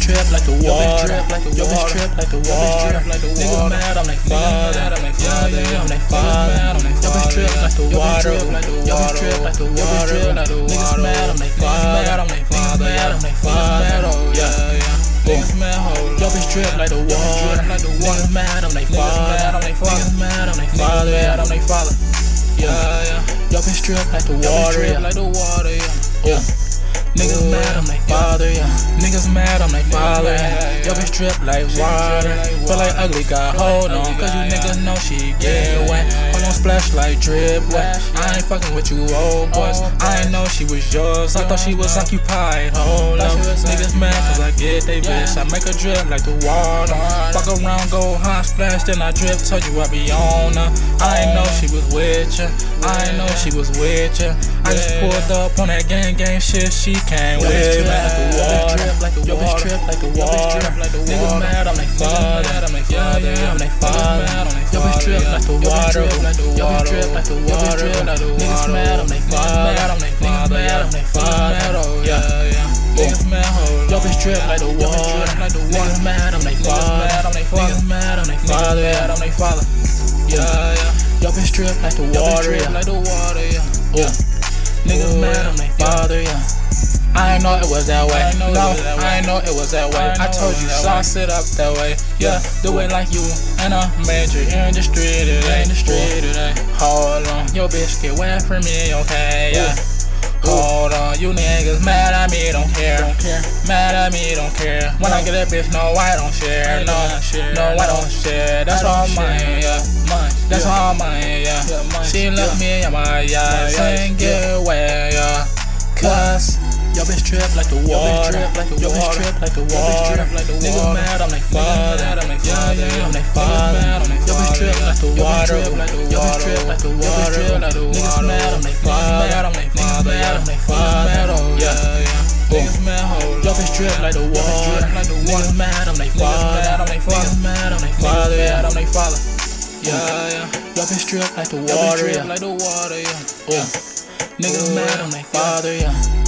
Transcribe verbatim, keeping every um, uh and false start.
trip like the water. Yo bitch trip like the water. Niggas mad on they father. Yeah, yeah, on they father. Yo bitch trip like the water. Yo bitch trip like the water. Niggas mad on they father. Niggas mad on they father. Yeah, yeah. Niggas mad, hold Yo bitch trip like the water. Niggas mad on they father. Niggas mad on they father. Mad on they father. Yeah, yeah. Yo bitch trip like the water. Like the water, yeah. Niggas mad on they father, yeah. Niggas mad on they father, yeah. Yo bitch drip like water. Feel like ugly got hold on, cause you niggas know she get wet. Hold on, splash like drip wet. I ain't fucking with you old boys. I ain't know she was yours. I thought she was occupied. Hold up. Niggas mad cause I get they bitch. I make her drip like the water. Fuck around, go hot, splash, then I drip. Told you I be on her. I ain't know she was with ya. I ain't know she was with ya. I just pulled up on that gang gang shit. She came with me. Yo bitch trip like the water. Niggas mad on they father. Yeah, yeah, on they father. Yo bitch trip like the water. Yo bitch trip like the water. Niggas mad on they father. Niggas mad on they father. Yeah, yeah. Niggas mad, hold Yo bitch trip like the water. Niggas mad on they father. Niggas mad on they father. Mad on they father. Yeah, yeah. Yo bitch trip like the water. Like the water, yeah. Niggas mad on they father, yeah. I ain't know it was that way. No, I ain't know it was that way. I told you, sauce it up that way. Yeah, do it like you and a major in the street today. In the street today. Hold on, your bitch get wet for me, okay? Yeah. Hold on, you niggas mad at me, don't care. Mad at me, don't care. When I get that bitch, no, I don't share. No, no, I don't share. That's all mine, yeah. That's all mine, yeah. She left me in my yard, saying get away, yeah. Cause yo bitch trip like the water. Yo bitch trip like the water. Niggas mad on they father. Yeah, yeah, on they father. Yo bitch trip like the water. Yo bitch trip like the water. Niggas mad on they father. Niggas mad on they father. Yeah, yeah. Niggas mad, hold Yo bitch trip like the water. Niggas mad on they father. Niggas mad on they father. Mad on they father. Yeah, yeah. Yo bitch trip like the water. Like the water, yeah. Niggas mad on they father, yeah.